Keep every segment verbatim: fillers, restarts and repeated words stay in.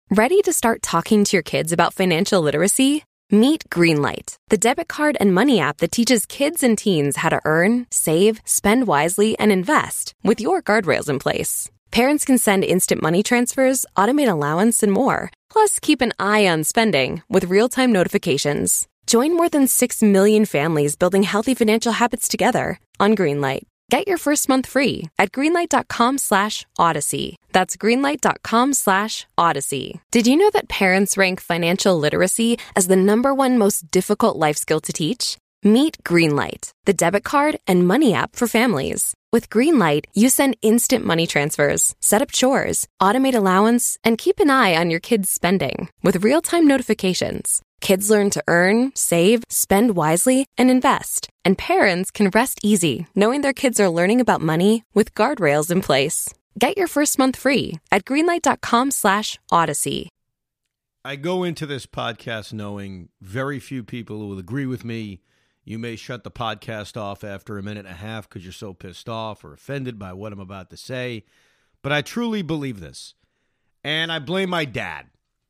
Ready to start talking to your kids about financial literacy? Meet Greenlight, the debit card and money app that teaches kids and teens how to earn, save, spend wisely, and invest with your guardrails in place. Parents can send instant money transfers, automate allowance, and more. Plus, keep an eye on spending with real-time notifications. Join more than six million families building healthy financial habits together on Greenlight. Get your first month free at greenlight.com slash odyssey. That's greenlight.com slash odyssey. Did you know that parents rank financial literacy as the number one most difficult life skill to teach? Meet Greenlight, the debit card and money app for families. With Greenlight, you send instant money transfers, set up chores, automate allowance, and keep an eye on your kids' spending with real-time notifications. Kids learn to earn, save, spend wisely, and invest. And parents can rest easy knowing their kids are learning about money with guardrails in place. Get your first month free at greenlight.com slash odyssey. I go into this podcast knowing very few people will agree with me. You may shut the podcast off after a minute and a half because you're so pissed off or offended by what I'm about to say. But I truly believe this. And I blame my dad.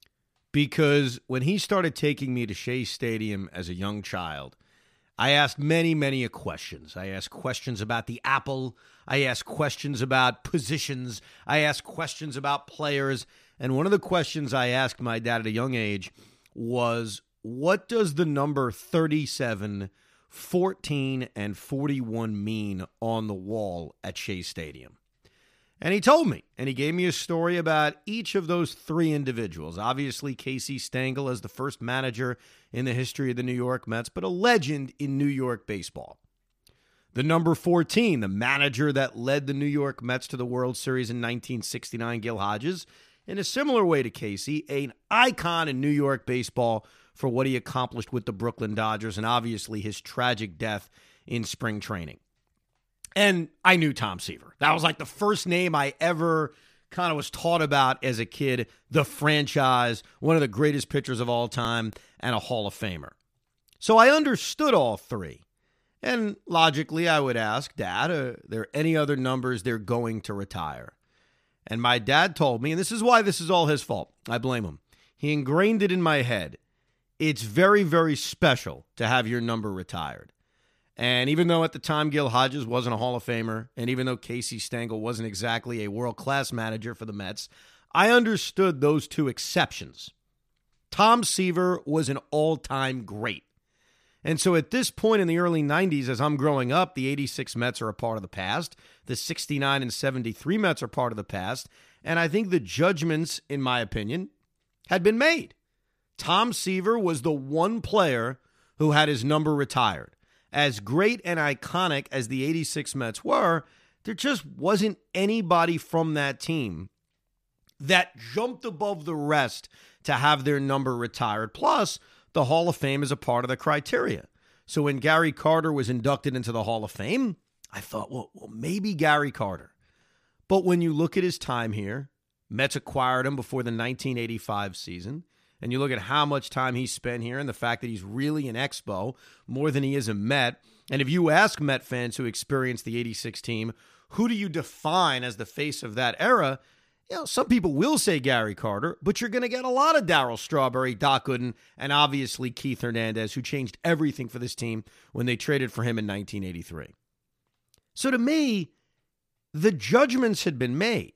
Because when he started taking me to Shea Stadium as a young child, I asked many, many questions. I asked questions about the apple. I asked questions about positions. I asked questions about players. And one of the questions I asked my dad at a young age was, what does the number thirty-seven, fourteen, and forty-one mean on the wall at Shea Stadium? And he told me, and he gave me a story about each of those three individuals. Obviously, Casey Stengel as the first manager in the history of the New York Mets, but a legend in New York baseball. The number fourteen, the manager that led the New York Mets to the World Series in nineteen sixty-nine, Gil Hodges. In a similar way to Casey, an icon in New York baseball for what he accomplished with the Brooklyn Dodgers and obviously his tragic death in spring training. And I knew Tom Seaver. That was like the first name I ever kind of was taught about as a kid. The franchise, one of the greatest pitchers of all time, and a Hall of Famer. So I understood all three. And logically, I would ask, Dad, are there any other numbers they're going to retire? And my dad told me, and this is why this is all his fault. I blame him. He ingrained it in my head. It's very, very special to have your number retired. And even though at the time Gil Hodges wasn't a Hall of Famer, and even though Casey Stengel wasn't exactly a world-class manager for the Mets, I understood those two exceptions. Tom Seaver was an all-time great. And so at this point in the early nineties, as I'm growing up, the eighty-six Mets are a part of the past. The sixty-nine and seventy-three Mets are part of the past. And I think the judgments, in my opinion, had been made. Tom Seaver was the one player who had his number retired. As great and iconic as the eighty-six Mets were, there just wasn't anybody from that team that jumped above the rest to have their number retired. Plus, the Hall of Fame is a part of the criteria. So when Gary Carter was inducted into the Hall of Fame, I thought, well, well, maybe Gary Carter. But when you look at his time here, Mets acquired him before the nineteen eighty-five season. And you look at how much time he spent here and the fact that he's really an Expo more than he is a Met. And if you ask Met fans who experienced the eighty-six team, who do you define as the face of that era? You know, some people will say Gary Carter, but you're going to get a lot of Darryl Strawberry, Doc Gooden, and obviously Keith Hernandez, who changed everything for this team when they traded for him in nineteen eighty-three. So to me, the judgments had been made.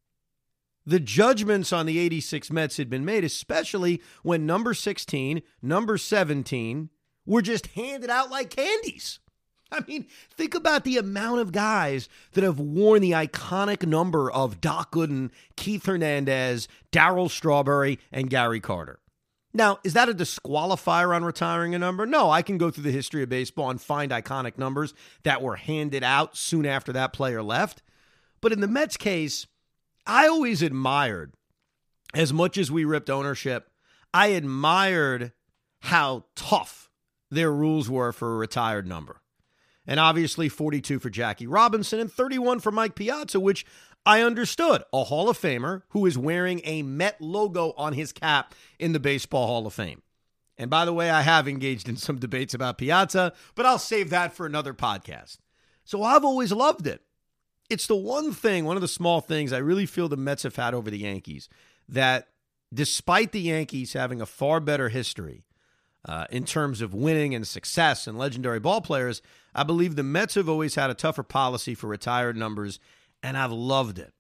The judgments on the eighty-six Mets had been made, especially when number sixteen, number seventeen were just handed out like candies. I mean, think about the amount of guys that have worn the iconic number of Doc Gooden, Keith Hernandez, Darryl Strawberry, and Gary Carter. Now, is that a disqualifier on retiring a number? No, I can go through the history of baseball and find iconic numbers that were handed out soon after that player left. But in the Mets case, I always admired, as much as we ripped ownership, I admired how tough their rules were for a retired number. And obviously forty-two for Jackie Robinson and thirty-one for Mike Piazza, which I understood. A Hall of Famer who is wearing a Met logo on his cap in the Baseball Hall of Fame. And by the way, I have engaged in some debates about Piazza, but I'll save that for another podcast. So I've always loved it. It's the one thing, one of the small things I really feel the Mets have had over the Yankees that despite the Yankees having a far better history uh, in terms of winning and success and legendary ball players, I believe the Mets have always had a tougher policy for retired numbers, and I've loved it.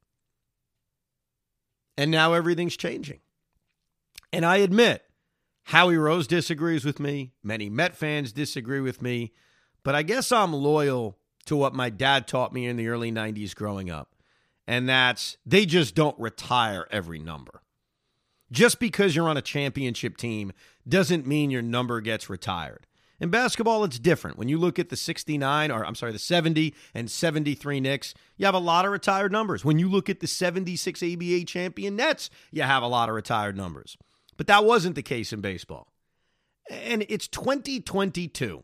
And now everything's changing. And I admit, Howie Rose disagrees with me. Many Met fans disagree with me. But I guess I'm loyal to what my dad taught me in the early nineties growing up. And that's, they just don't retire every number. Just because you're on a championship team doesn't mean your number gets retired. In basketball, it's different. When you look at the sixty-nine, or I'm sorry, the seventy and seventy-three Knicks, you have a lot of retired numbers. When you look at the seventy-six A B A champion Nets, you have a lot of retired numbers. But that wasn't the case in baseball. And it's twenty twenty-two.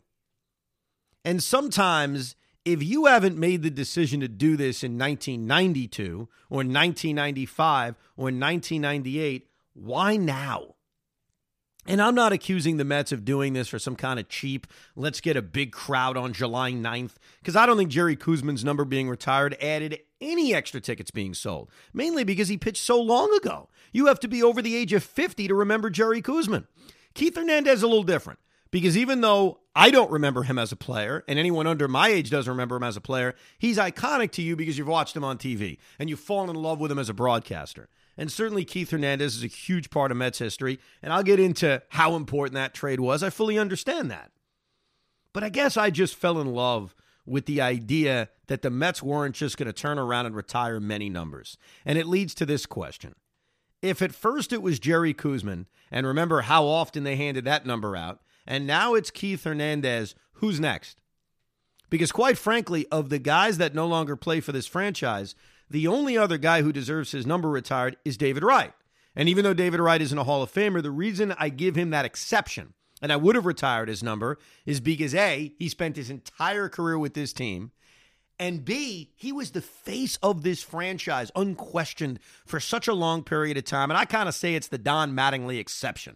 And sometimes, if you haven't made the decision to do this in nineteen ninety-two or nineteen ninety-five or nineteen ninety-eight, why now? And I'm not accusing the Mets of doing this for some kind of cheap, let's get a big crowd on July ninth, because I don't think Jerry Koosman's number being retired added any extra tickets being sold, mainly because he pitched so long ago. You have to be over the age of fifty to remember Jerry Koosman. Keith Hernandez is a little different, because even though I don't remember him as a player, and anyone under my age doesn't remember him as a player, he's iconic to you because you've watched him on T V, and you've fallen in love with him as a broadcaster. And certainly Keith Hernandez is a huge part of Mets history, and I'll get into how important that trade was. I fully understand that. But I guess I just fell in love with the idea that the Mets weren't just going to turn around and retire many numbers. And it leads to this question. If at first it was Jerry Koosman, and remember how often they handed that number out, and now it's Keith Hernandez, who's next? Because quite frankly, of the guys that no longer play for this franchise, the only other guy who deserves his number retired is David Wright. And even though David Wright isn't a Hall of Famer, the reason I give him that exception, and I would have retired his number, is because A, he spent his entire career with this team, and B, he was the face of this franchise, unquestioned, for such a long period of time. And I kind of say it's the Don Mattingly exception.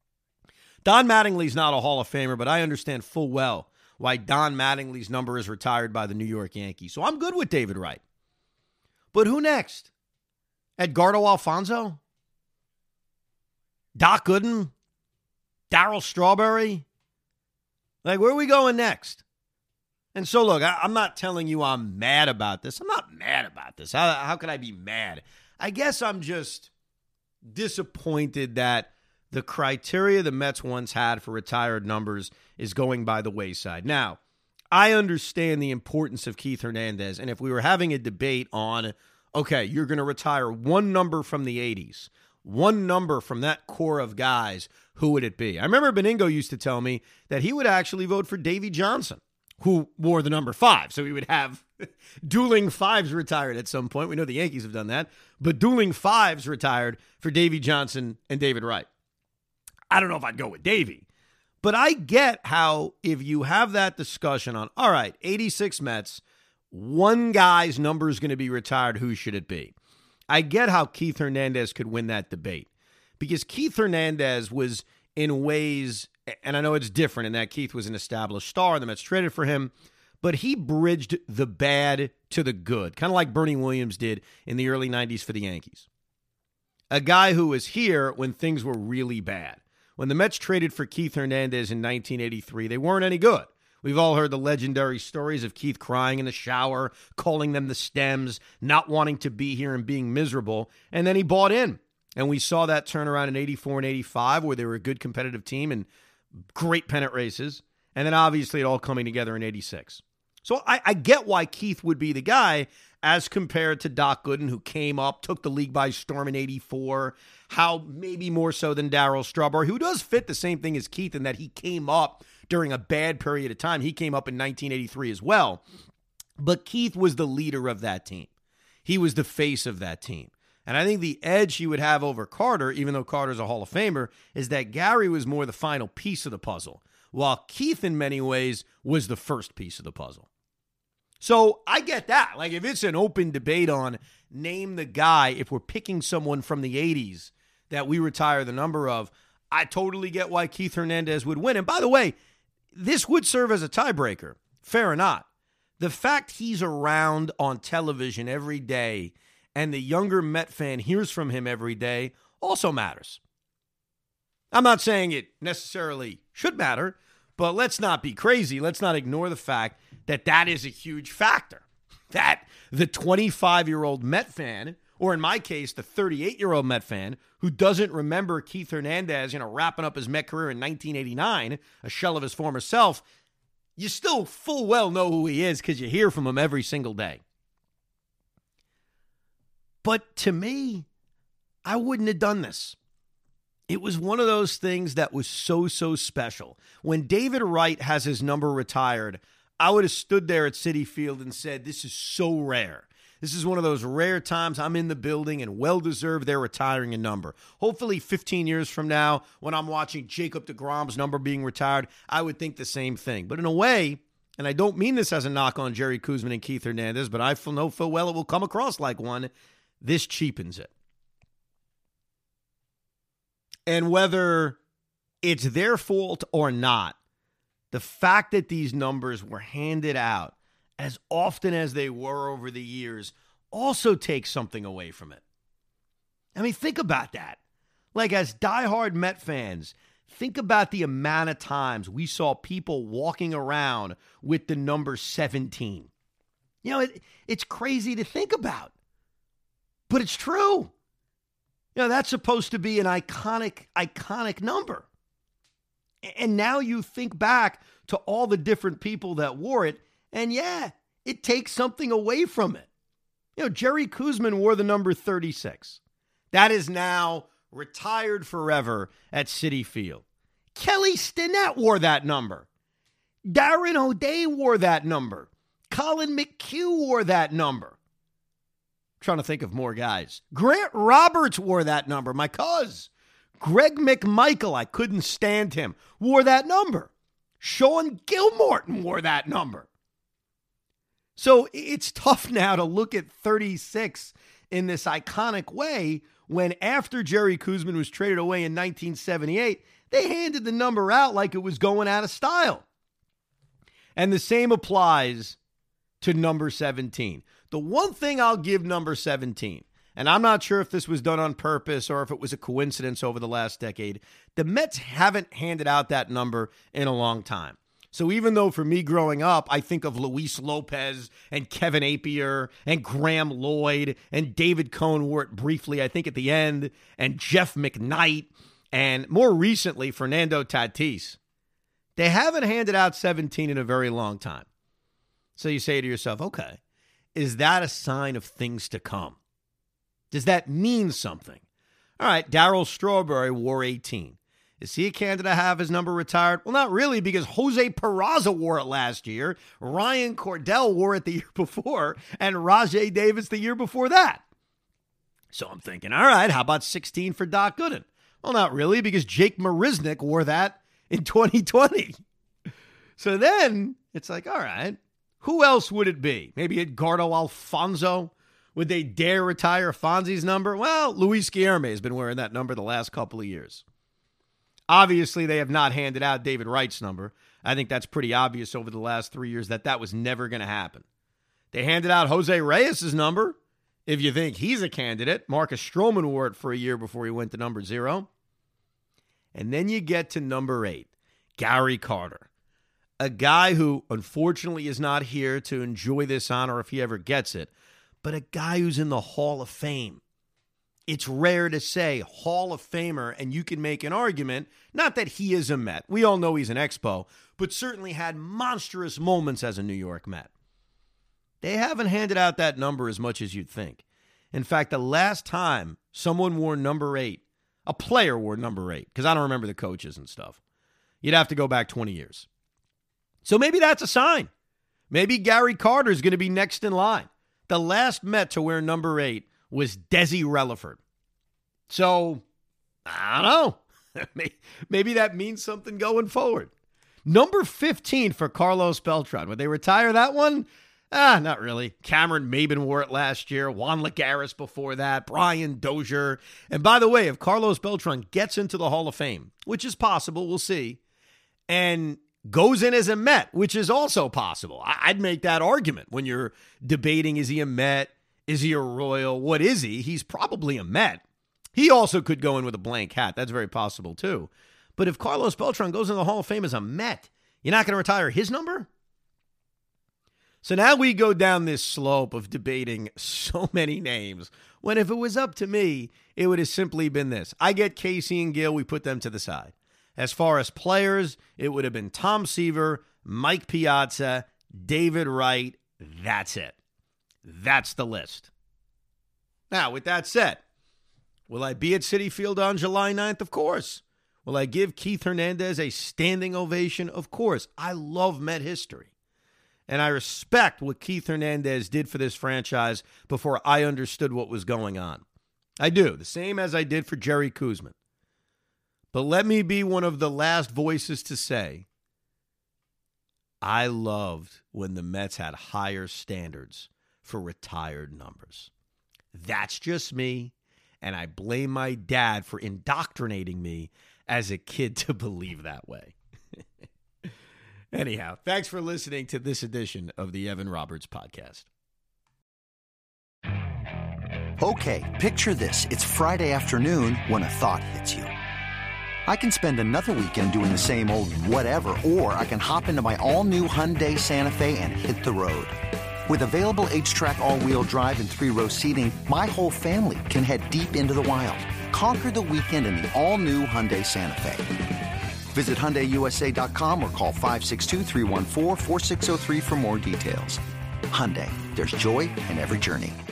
Don Mattingly's not a Hall of Famer, but I understand full well why Don Mattingly's number is retired by the New York Yankees. So I'm good with David Wright. But who next? Edgardo Alfonso? Doc Gooden? Darryl Strawberry? Like, where are we going next? And so, look, I, I'm not telling you I'm mad about this. I'm not mad about this. How, how could I be mad? I guess I'm just disappointed that the criteria the Mets once had for retired numbers is going by the wayside. Now, I understand the importance of Keith Hernandez, and if we were having a debate on, okay, you're going to retire one number from the eighties, one number from that core of guys, who would it be? I remember Beningo used to tell me that he would actually vote for Davey Johnson, who wore the number five, so we would have dueling fives retired at some point. We know the Yankees have done that, but dueling fives retired for Davey Johnson and David Wright. I don't know if I'd go with Davey. But I get how if you have that discussion on, all right, eighty-six Mets, one guy's number is going to be retired, who should it be? I get how Keith Hernandez could win that debate. Because Keith Hernandez was in ways, and I know it's different in that Keith was an established star and the Mets traded for him, but he bridged the bad to the good, kind of like Bernie Williams did in the early nineties for the Yankees. A guy who was here when things were really bad. When the Mets traded for Keith Hernandez in nineteen eighty-three, they weren't any good. We've all heard the legendary stories of Keith crying in the shower, calling them the Stems, not wanting to be here and being miserable. And then he bought in. And we saw that turnaround in eighty-four and eighty-five, where they were a good competitive team and great pennant races. And then obviously it all coming together in eighty-six. So I, I get why Keith would be the guy as compared to Doc Gooden, who came up, took the league by storm in eighty-four, how maybe more so than Darryl Strawberry, who does fit the same thing as Keith in that he came up during a bad period of time. He came up in nineteen eighty-three as well. But Keith was the leader of that team. He was the face of that team. And I think the edge he would have over Carter, even though Carter's a Hall of Famer, is that Gary was more the final piece of the puzzle, while Keith in many ways was the first piece of the puzzle. So I get that. Like, if it's an open debate on name the guy, if we're picking someone from the eighties that we retire the number of, I totally get why Keith Hernandez would win. And by the way, this would serve as a tiebreaker, fair or not. The fact he's around on television every day and the younger Met fan hears from him every day also matters. I'm not saying it necessarily should matter, but let's not be crazy. Let's not ignore the fact that that is a huge factor. That the twenty-five-year-old Met fan, or in my case, the thirty-eight-year-old Met fan, who doesn't remember Keith Hernandez, you know, wrapping up his Met career in nineteen eighty-nine, a shell of his former self, you still full well know who he is because you hear from him every single day. But to me, I wouldn't have done this. It was one of those things that was so, so special. When David Wright has his number retired, I would have stood there at Citi Field and said, this is so rare. This is one of those rare times I'm in the building, and well-deserved they're retiring a number. Hopefully fifteen years from now, when I'm watching Jacob deGrom's number being retired, I would think the same thing. But in a way, and I don't mean this as a knock on Jerry Koosman and Keith Hernandez, but I know full well it will come across like one, this cheapens it. And whether it's their fault or not, the fact that these numbers were handed out as often as they were over the years also takes something away from it. I mean, think about that. Like, as diehard Met fans, think about the amount of times we saw people walking around with the number seventeen. You know, it, it's crazy to think about, but it's true. You know, that's supposed to be an iconic, iconic number. And now you think back to all the different people that wore it, and yeah, it takes something away from it. You know, Jerry Koosman wore the number thirty-six. That is now retired forever at Citi Field. Kelly Stinnett wore that number. Darren O'Day wore that number. Colin McHugh wore that number. I'm trying to think of more guys. Grant Roberts wore that number. My cuz. Greg McMichael, I couldn't stand him, wore that number. Sean Gilmorton wore that number. So it's tough now to look at thirty-six in this iconic way when after Jerry Koosman was traded away in nineteen seventy-eight, they handed the number out like it was going out of style. And the same applies to number seventeen. The one thing I'll give number seventeen, and I'm not sure if this was done on purpose or if it was a coincidence over the last decade, the Mets haven't handed out that number in a long time. So even though for me growing up, I think of Luis Lopez and Kevin Appier and Graham Lloyd and David Cohn wore it briefly, I think at the end, and Jeff McKnight, and more recently, Fernando Tatis. They haven't handed out seventeen in a very long time. So you say to yourself, okay, is that a sign of things to come? Does that mean something? All right, Darryl Strawberry wore eighteen. Is he a candidate to have his number retired? Well, not really, because Jose Peraza wore it last year, Ryan Cordell wore it the year before, and Rajay Davis the year before that. So I'm thinking, all right, how about sixteen for Doc Gooden? Well, not really, because Jake Marisnick wore that in twenty twenty. So then it's like, all right, who else would it be? Maybe Edgardo Alfonso? Would they dare retire Fonzie's number? Well, Luis Guillerme has been wearing that number the last couple of years. Obviously, they have not handed out David Wright's number. I think that's pretty obvious over the last three years that that was never going to happen. They handed out Jose Reyes' number. If you think he's a candidate, Marcus Stroman wore it for a year before he went to number zero. And then you get to number eight, Gary Carter, a guy who unfortunately is not here to enjoy this honor if he ever gets it, but a guy who's in the Hall of Fame. It's rare to say Hall of Famer, and you can make an argument, not that he is a Met. We all know he's an Expo, but certainly had monstrous moments as a New York Met. They haven't handed out that number as much as you'd think. In fact, the last time someone wore number eight, a player wore number eight, because I don't remember the coaches and stuff, you'd have to go back twenty years. So maybe that's a sign. Maybe Gary Carter is going to be next in line. The last Met to wear number eight was Desi Relaford. So, I don't know. Maybe that means something going forward. Number fifteen for Carlos Beltran. Would they retire that one? Ah, not really. Cameron Maybin wore it last year. Juan Lagares before that. Brian Dozier. And by the way, if Carlos Beltran gets into the Hall of Fame, which is possible, we'll see, and goes in as a Met, which is also possible. I'd make that argument when you're debating, is he a Met? Is he a Royal? What is he? He's probably a Met. He also could go in with a blank hat. That's very possible, too. But if Carlos Beltran goes into the Hall of Fame as a Met, you're not going to retire his number? So now we go down this slope of debating so many names, when if it was up to me, it would have simply been this. I get Casey and Gil, we put them to the side. As far as players, it would have been Tom Seaver, Mike Piazza, David Wright. That's it. That's the list. Now, with that said, will I be at Citi Field on July ninth? Of course. Will I give Keith Hernandez a standing ovation? Of course. I love Met history. And I respect what Keith Hernandez did for this franchise before I understood what was going on. I do. The same as I did for Jerry Koosman. But let me be one of the last voices to say, I loved when the Mets had higher standards for retired numbers. That's just me, and I blame my dad for indoctrinating me as a kid to believe that way. Anyhow, thanks for listening to this edition of the Evan Roberts Podcast. Okay, picture this. It's Friday afternoon when a thought hits you. I can spend another weekend doing the same old whatever, or I can hop into my all-new Hyundai Santa Fe and hit the road. With available H-Track all-wheel drive and three-row seating, my whole family can head deep into the wild. Conquer the weekend in the all-new Hyundai Santa Fe. Visit Hyundai U S A dot com or call five six two, three one four, four six zero three for more details. Hyundai, there's joy in every journey.